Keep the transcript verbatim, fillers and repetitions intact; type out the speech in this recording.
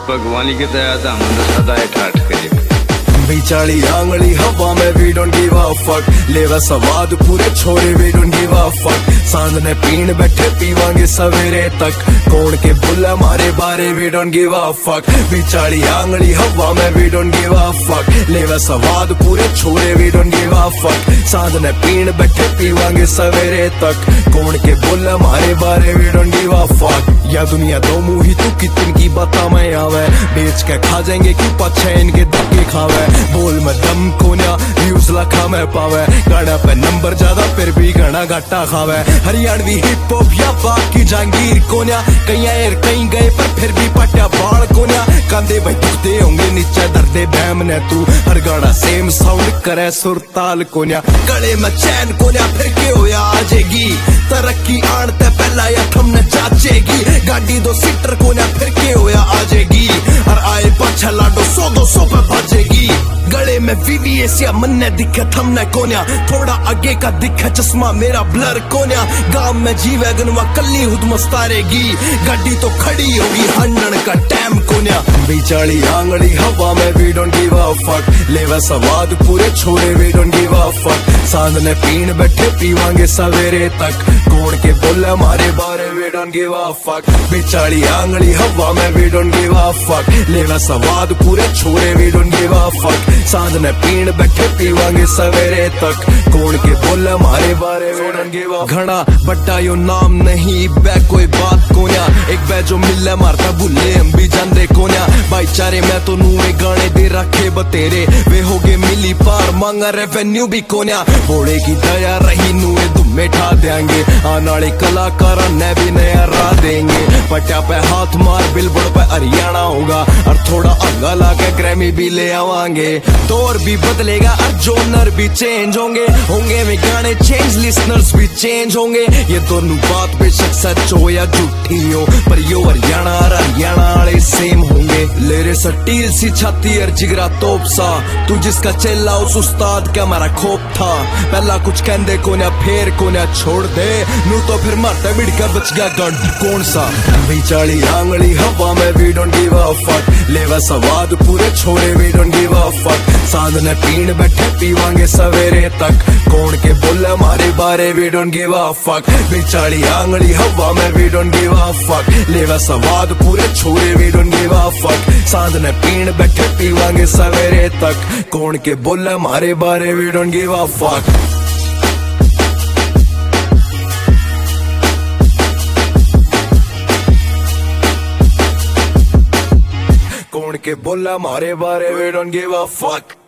भगवानी की दया था हम सदा ठाठ करीब बिचाली आंगली हवा में we don't give a fuck लेवा स्वाद पूरे छोरे we don't give a fuck सांझ ने पीण बैठे पीवांगे सवेरे तक कौन के बुला मारे बारे we don't give a fuck बिचाली आंगली हवा में we don't give a fuck लेवा स्वाद पूरे छोरे we don't give a fuck सांझ ने पीण बैठे पीवांगे सवेरे तक कौन के बुला मारे बारे we don't give a fuck या दुनिया दो मुही तू कितन की बता मैं आवे बेच के खा जाएंगे क्यों पछे इनके धक्के खावे बोल में दम कोन्या व्यूज लखा में पावे गाड़ा पे नंबर ज्यादा फिर भी घना घाटा खावे हरियाणवी हिप हॉप या बाकी जहांगीर कोन्या कहीं आए कहीं गए पर फिर भी पट्या बाल कोन्या कांदे भाई दुखते होंगे नीचे दर्दे बैम ने तू हर गाना सेम साउंड करे सुरताल कोन्या गले में चैन कोन्या फिर के होया आजेगी तरक्की आन ते पहला या थमने जाचेगी गाड़ी दो सीटर कोन्या फिर के होया आजेगी और आए पाछा लाडो सौ दो सौ पे भाजेगी गले में वीवीएस या मन्ने दिखे थमने कोन्या थोड़ा आगे का दिखे चश्मा मेरा ब्लर कोन्या गांव में जीवे गनवा कल्ली हुद मस्तारेगी गाड़ी तो खड़ी होगी हंडन का टाइम कोन्या बिचाली आंगली हवा में we don't give a fuck लेवा स्वाद पूरे छोरे we don't give a fuck सांझ ने पीण बैठे पीवांगे सवेरे तक कौन के बोले मारे बारे we don't give a fuck बिचाली आंगली हवा में we don't give a fuck लेवा स्वाद पूरे छोरे we don't give a fuck सांझ ने पीण बैठे पीवांगे सवेरे तक कौन के बोले मारे बारे वी डोंट गिव अ घना बट्टा यो नाम नहीं बै कोई बात कोन्या एक बै जो मिले मारता भूले हम भी जांदे कोन्या भाईचारे मैं तो नूए गाने दे रखे बतेरे वे होगे मिली पार मांगा रेवेन्यू भी कोन्या घोड़े की दया रही नूए दुम्मे ठा देंगे आने वाले कलाकार ने भी नया रा देंगे पट्या पे हाथ मार बिलबोर्ड पे हरियाणा होगा और थोड़ा अंगा लाके ग्रैमी भी ले आवांगे दौर भी बदलेगा और जोनर भी चेंज होंगे होंगे वे गाने चेंज लिसनर्स भी चेंज होंगे ये दोनों बात बेशक सच हो या झूठी हो पर यो हरियाणा और हरियाणा वाले सेम होंगे लेरे सटील सी छाती और जिगरा तोप सा तू जिसका चेला उस उस्ताद का हमारा खोप था पहला कुछ कहंदे कोन्या फेर कोन्या छोड़ दे नू तो फिर मरता बिड़का बच गया गंड कौन सा बिचाली आंगली हवा में we don't give a fuck लेवा स्वाद पूरे छोरे we don't give a fuck सांझ ने पीण बैठे पीवांगे सवेरे तक कौन के बोले मारे बारे we don't give a fuck बिचाली आंगली हवा में we don't give a fuck लेवा स्वाद पूरे छोरे we don't give a fuck सांझ ने पीण बैठे पीवांगे सवेरे तक कौन के बोले मारे बारे we don't give a fuck कौन के बोला मारे बारे we don't give a fuck